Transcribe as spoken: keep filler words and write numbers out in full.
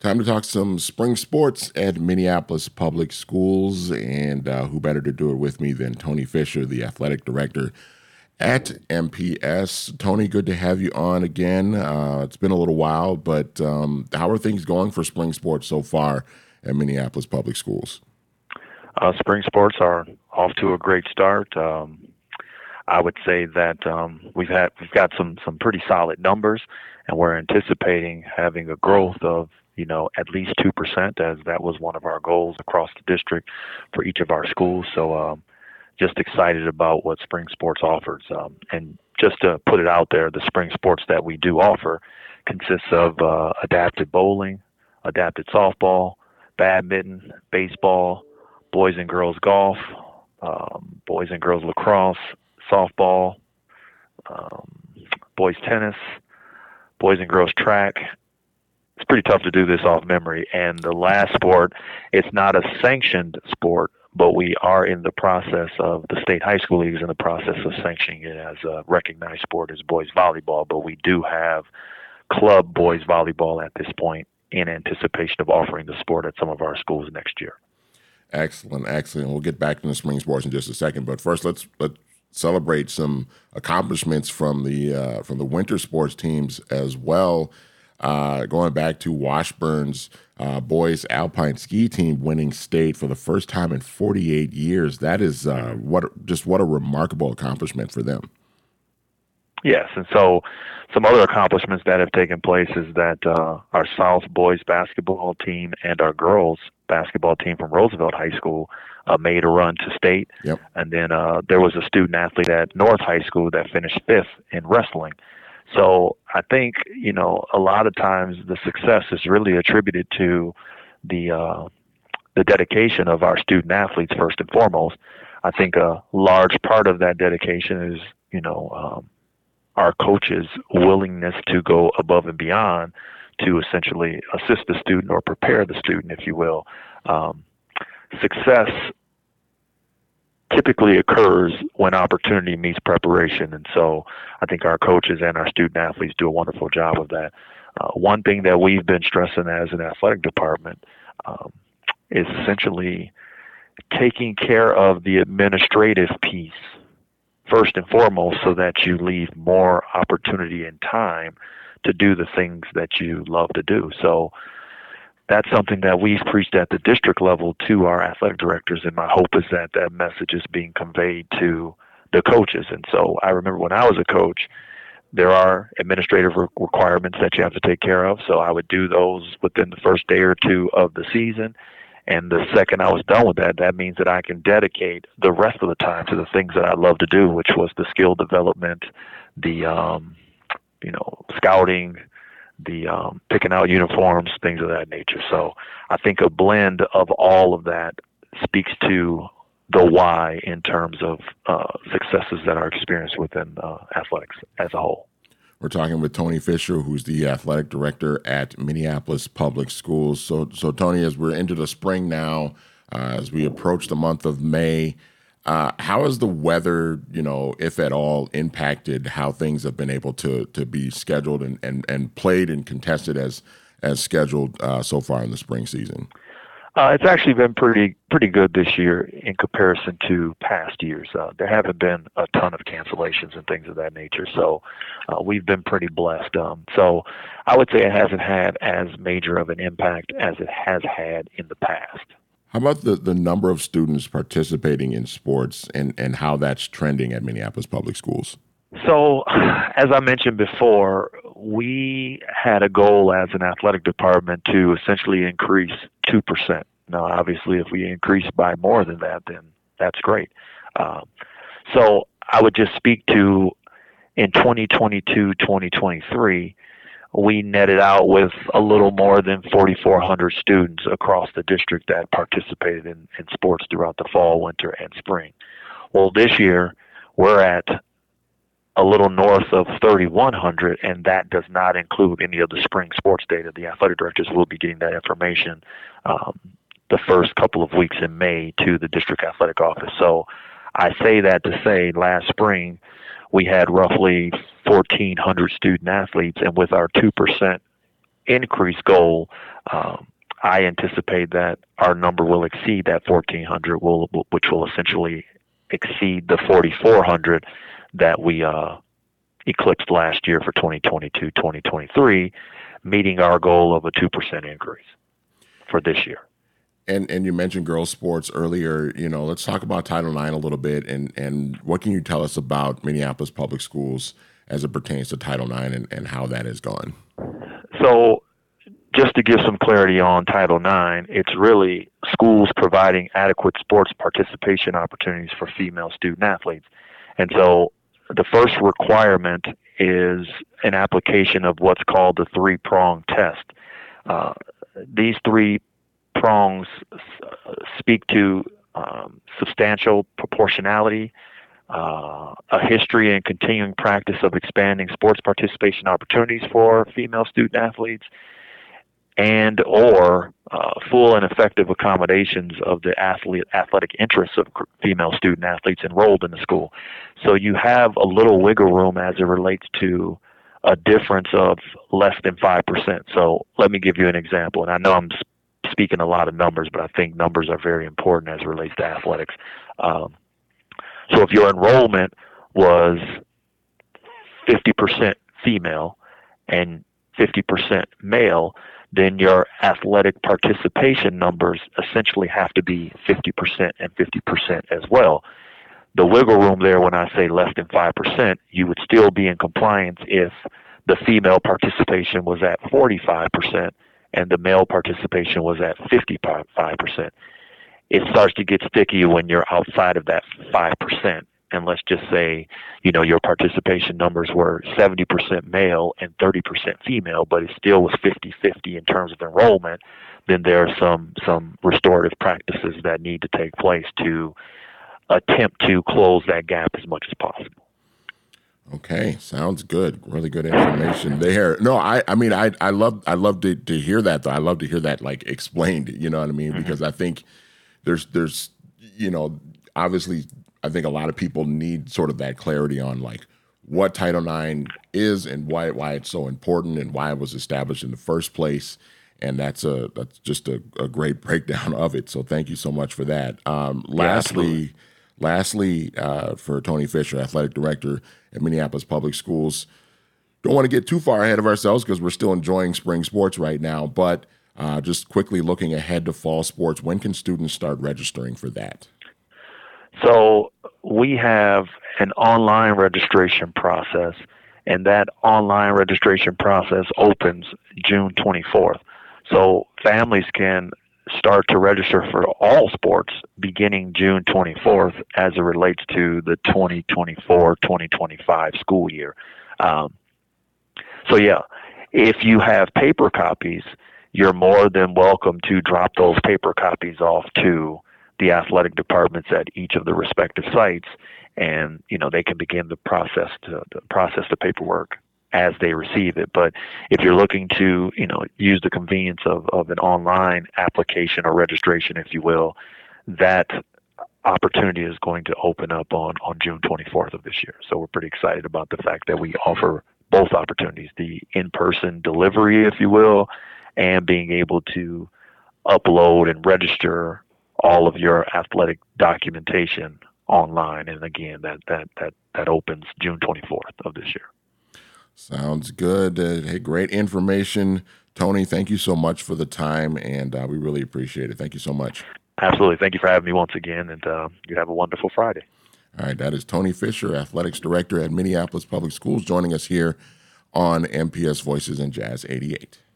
Time to talk some spring sports at Minneapolis Public Schools, and uh, who better to do it with me than Tony Fisher, the athletic director at M P S. Tony, good to have you on again. Uh, it's been a little while, but um, how are things going for spring sports so far at Minneapolis Public Schools? Uh, spring sports are off to a great start. Um, I would say that um, we've had we've got some some pretty solid numbers, and we're anticipating having a growth of you know at least two percent, as that was one of our goals across the district for each of our schools. So, um, just excited about what spring sports offers. Um, and just to put it out there, the spring sports that we do offer consists of uh, adapted bowling, adapted softball, badminton, baseball, boys and girls golf, um, boys and girls lacrosse, softball, um, boys tennis, boys and girls track. It's pretty tough to do this off memory. And the last sport, it's not a sanctioned sport, but we are in the process of, the state high school league is in the process of sanctioning it as a recognized sport as boys volleyball. But we do have club boys volleyball at this point in anticipation of offering the sport at some of our schools next year. Excellent, excellent. We'll get back to the spring sports in just a second, but first let's let's celebrate some accomplishments from the uh, from the winter sports teams as well. Uh, going back to Washburn's uh, boys alpine ski team winning state for the first time in forty-eight years. That is uh, what just what a remarkable accomplishment for them. Yes, and so some other accomplishments that have taken place is that uh, our South boys basketball team and our girls basketball team from Roosevelt High School uh, made a run to state. Yep. And then uh, there was a student athlete at North High School that finished fifth in wrestling. So I think, you know, a lot of times the success is really attributed to the uh, the dedication of our student athletes first and foremost. I think a large part of that dedication is, you know, um, our coaches' willingness to go above and beyond to essentially assist the student or prepare the student, if you will. Um, success typically occurs when opportunity meets preparation. And so I think our coaches and our student athletes do a wonderful job of that. Uh, one thing that we've been stressing as an athletic department um, is essentially taking care of the administrative piece first and foremost, so that you leave more opportunity and time to do the things that you love to do. So that's something that we've preached at the district level to our athletic directors, and my hope is that that message is being conveyed to the coaches. And so I remember when I was a coach, there are administrative re- requirements that you have to take care of. So I would do those within the first day or two of the season. And the second I was done with that, that means that I can dedicate the rest of the time to the things that I love to do, which was the skill development, the, um, you know, scouting, the um, picking out uniforms, things of that nature. So I think a blend of all of that speaks to the why in terms of uh, successes that are experienced within uh, athletics as a whole. We're talking with Tony Fisher, who's the athletic director at Minneapolis Public Schools. So, so Tony, as we're into the spring now, uh, as we approach the month of May, uh, how has the weather, you know, if at all, impacted how things have been able to to be scheduled and, and, and played and contested as as scheduled uh, so far in the spring season? Uh, it's actually been pretty pretty good this year in comparison to past years. Uh, there haven't been a ton of cancellations and things of that nature, so uh, we've been pretty blessed. Um, so I would say it hasn't had as major of an impact as it has had in the past. How about the, the number of students participating in sports and, and how that's trending at Minneapolis Public Schools? So, as I mentioned before, we had a goal as an athletic department to essentially increase two percent. Now, obviously, if we increase by more than that, then that's great. Um, so I would just speak to, in twenty twenty-two, twenty twenty-three, we netted out with a little more than forty-four hundred students across the district that participated in, in sports throughout the fall, winter, and spring. Well, this year, we're at a little north of thirty-one hundred, and that does not include any of the spring sports data. The athletic directors will be getting that information um, the first couple of weeks in May to the district athletic office. So I say that to say last spring we had roughly fourteen hundred student athletes, and with our two percent increase goal, Um, I anticipate that our number will exceed that fourteen hundred, will, which will essentially exceed the forty-four hundred that we uh, eclipsed last year for twenty twenty-two twenty twenty-three, meeting our goal of a two percent increase for this year. And and you mentioned girls sports earlier. You know, let's talk about Title nine a little bit, and and what can you tell us about Minneapolis Public Schools as it pertains to Title nine and, and how that has gone? So just to give some clarity on Title nine, it's really schools providing adequate sports participation opportunities for female student athletes. And so the first requirement is an application of what's called the three-prong test. Uh, these three prongs speak to um, substantial proportionality, uh, a history and continuing practice of expanding sports participation opportunities for female student athletes, and or uh, full and effective accommodations of the athlete, athletic interests of female student athletes enrolled in the school. So you have a little wiggle room as it relates to a difference of less than five percent. So let me give you an example. And I know I'm speaking a lot of numbers, but I think numbers are very important as it relates to athletics. Um, so if your enrollment was fifty percent female and fifty percent male, then your athletic participation numbers essentially have to be fifty percent and fifty percent as well. The wiggle room there, when I say less than five percent, you would still be in compliance if the female participation was at forty-five percent and the male participation was at fifty-five percent. It starts to get sticky when you're outside of that five percent. And let's just say, you know, your participation numbers were seventy percent male and thirty percent female, but it still was fifty-fifty in terms of enrollment. Then there are some, some restorative practices that need to take place to attempt to close that gap as much as possible. Okay, sounds good. Really good information there. No, I, I mean, I, I love, I love to, to hear that though. I love to hear that like explained. You know what I mean? Mm-hmm. Because I think there's, there's, you know, obviously, I think a lot of people need sort of that clarity on like what Title nine is and why why it's so important and why it was established in the first place. And that's a that's just a, a great breakdown of it. So thank you so much for that. Um, yeah, lastly. Absolutely. Lastly, uh, for Tony Fisher, athletic director at Minneapolis Public Schools, don't want to get too far ahead of ourselves because we're still enjoying spring sports right now, but uh, just quickly looking ahead to fall sports, when can students start registering for that? So we have an online registration process, and that online registration process opens June twenty-fourth. So families can start to register for all sports beginning June twenty-fourth as it relates to the twenty twenty-four twenty twenty-five school year. Um, so yeah, if you have paper copies, you're more than welcome to drop those paper copies off to the athletic departments at each of the respective sites, and you know they can begin the process to, to process the paperwork as they receive it. But if you're looking to, you know, use the convenience of, of an online application or registration, if you will, that opportunity is going to open up on, on June twenty-fourth of this year. So we're pretty excited about the fact that we offer both opportunities, the in-person delivery, if you will, and being able to upload and register all of your athletic documentation online. And again, that, that, that, that opens June twenty-fourth of this year. Sounds good. Uh, hey, great information. Tony, thank you so much for the time, and uh, we really appreciate it. Thank you so much. Absolutely. Thank you for having me once again, and uh, you have a wonderful Friday. All right, that is Tony Fisher, Athletics Director at Minneapolis Public Schools, joining us here on M P S Voices and Jazz eighty-eight.